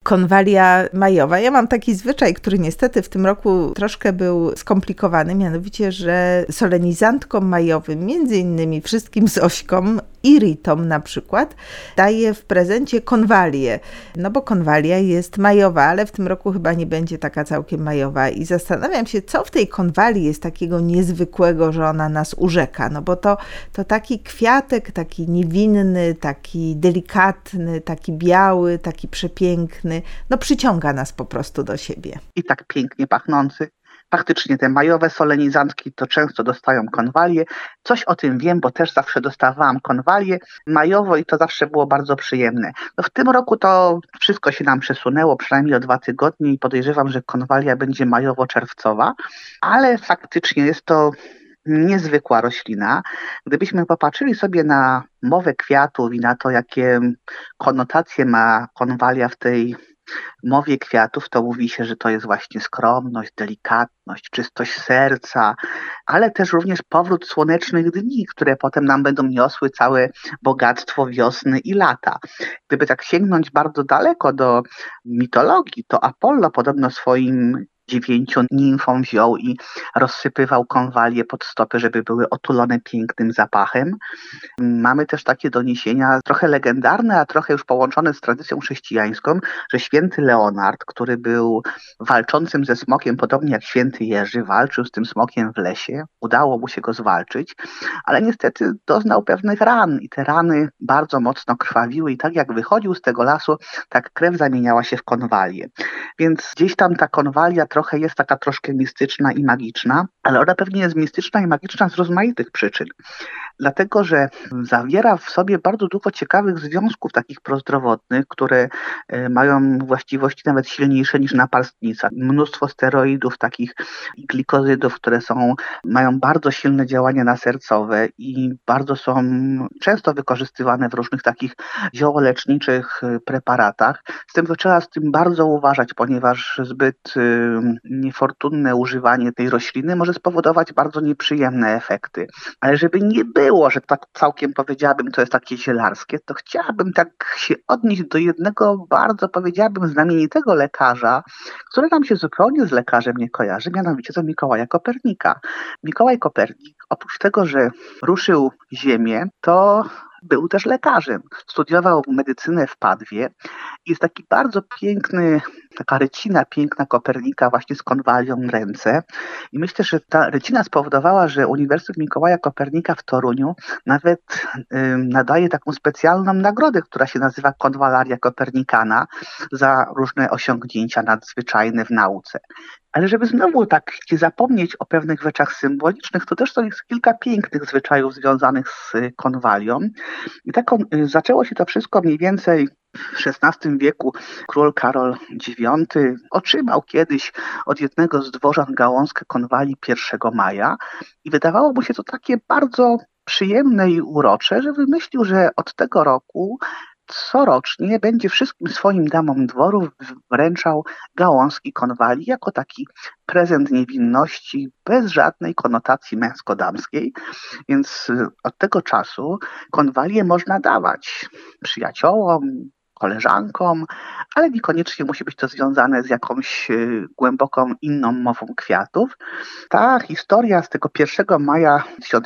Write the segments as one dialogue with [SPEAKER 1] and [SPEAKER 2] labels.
[SPEAKER 1] konwalia majowa. Ja mam taki zwyczaj, który niestety w tym roku troszkę był skomplikowany, mianowicie, że solenizantkom majowym, między innymi wszystkim Zośkom i Ritom na przykład, daję w prezencie konwalię. No bo konwalia jest majowa, ale w tym roku chyba nie będzie taka całkiem majowa i zastanawiam się, co w tej konwalii jest takiego niezwykłego, że ona nas urzeka. No bo to taki kwiatek, taki niewinny, taki delikatny, taki biały, taki przepiękny, no przyciąga nas po prostu do siebie.
[SPEAKER 2] I tak pięknie pachnący. Faktycznie te majowe solenizantki to często dostają konwalię. Coś o tym wiem, bo też zawsze dostawałam konwalię majowo i to zawsze było bardzo przyjemne. No w tym roku to wszystko się nam przesunęło, przynajmniej o 2 tygodnie i podejrzewam, że konwalia będzie majowo-czerwcowa, ale faktycznie jest to niezwykła roślina. Gdybyśmy popatrzyli sobie na mowę kwiatów i na to, jakie konotacje ma konwalia w tej mowie kwiatów, to mówi się, że to jest właśnie skromność, delikatność, czystość serca, ale też również powrót słonecznych dni, które potem nam będą niosły całe bogactwo wiosny i lata. Gdyby tak sięgnąć bardzo daleko do mitologii, to Apollo podobno swoim 9 nimfom wziął i rozsypywał konwalie pod stopy, żeby były otulone pięknym zapachem. Mamy też takie doniesienia, trochę legendarne, a trochę już połączone z tradycją chrześcijańską, że święty Leonard, który był walczącym ze smokiem, podobnie jak święty Jerzy, walczył z tym smokiem w lesie, udało mu się go zwalczyć, ale niestety doznał pewnych ran i te rany bardzo mocno krwawiły i tak jak wychodził z tego lasu, tak krew zamieniała się w konwalię. Więc gdzieś tam ta konwalia trochę jest taka troszkę mistyczna i magiczna, ale ona pewnie jest mistyczna i magiczna z rozmaitych przyczyn. Dlatego, że zawiera w sobie bardzo dużo ciekawych związków takich prozdrowotnych, które mają właściwości nawet silniejsze niż naparstnica. Mnóstwo steroidów, takich glikozydów, które mają bardzo silne działanie nasercowe i bardzo są często wykorzystywane w różnych takich ziołoleczniczych preparatach. Z tym, że trzeba z tym bardzo uważać, ponieważ zbyt niefortunne używanie tej rośliny może spowodować bardzo nieprzyjemne efekty. Ale żeby nie było, że tak całkiem powiedziałabym, to jest takie zielarskie, to chciałabym tak się odnieść do jednego bardzo, powiedziałabym, znamienitego lekarza, który nam się zupełnie z lekarzem nie kojarzy, mianowicie do Mikołaja Kopernika. Mikołaj Kopernik, oprócz tego, że ruszył Ziemię, to był też lekarzem. Studiował medycynę w Padwie. Jest taki bardzo piękny, taka rycina piękna Kopernika właśnie z konwalią w ręce. I myślę, że ta rycina spowodowała, że Uniwersytet Mikołaja Kopernika w Toruniu nawet nadaje taką specjalną nagrodę, która się nazywa Konwalaria Kopernikana za różne osiągnięcia nadzwyczajne w nauce. Ale żeby znowu tak nie zapomnieć o pewnych rzeczach symbolicznych, to też to jest kilka pięknych zwyczajów związanych z konwalią. I tak zaczęło się to wszystko mniej więcej w XVI wieku. Król Karol IX otrzymał kiedyś od jednego z dworzan gałązkę konwali 1 maja i wydawało mu się to takie bardzo przyjemne i urocze, że wymyślił, że od tego roku corocznie będzie wszystkim swoim damom dworów wręczał gałązki konwali jako taki prezent niewinności bez żadnej konotacji męsko-damskiej. Więc od tego czasu konwalie można dawać przyjaciołom, koleżankom, ale niekoniecznie musi być to związane z jakąś głęboką inną mową kwiatów. Ta historia z tego 1 maja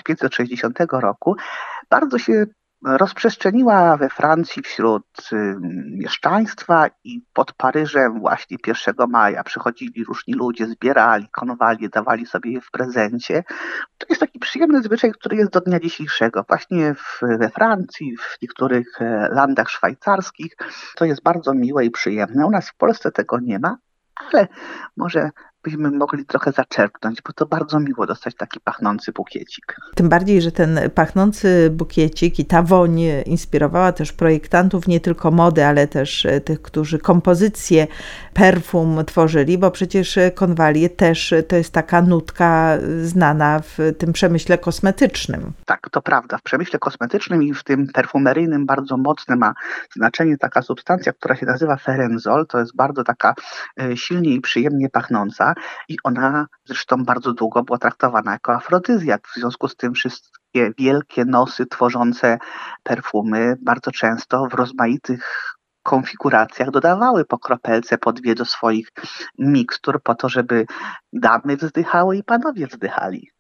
[SPEAKER 2] 1560 roku bardzo się rozprzestrzeniła we Francji wśród mieszczaństwa i pod Paryżem właśnie 1 maja przychodzili różni ludzie, zbierali konwalie, dawali sobie je w prezencie. To jest taki przyjemny zwyczaj, który jest do dnia dzisiejszego. Właśnie we Francji, w niektórych landach szwajcarskich to jest bardzo miłe i przyjemne. U nas w Polsce tego nie ma, ale może byśmy mogli trochę zaczerpnąć, bo to bardzo miło dostać taki pachnący bukiecik.
[SPEAKER 1] Tym bardziej, że ten pachnący bukiecik i ta woń inspirowała też projektantów nie tylko mody, ale też tych, którzy kompozycje perfum tworzyli, bo przecież konwalie też to jest taka nutka znana w tym przemyśle kosmetycznym.
[SPEAKER 2] Tak, to prawda. W przemyśle kosmetycznym i w tym perfumeryjnym bardzo mocne ma znaczenie taka substancja, która się nazywa ferenzol. To jest bardzo taka silnie i przyjemnie pachnąca i ona zresztą bardzo długo była traktowana jako afrodyzjak. W związku z tym wszystkie wielkie nosy tworzące perfumy bardzo często w rozmaitych konfiguracjach dodawały po kropelce, po dwie do swoich mikstur po to, żeby damy wzdychały i panowie wzdychali.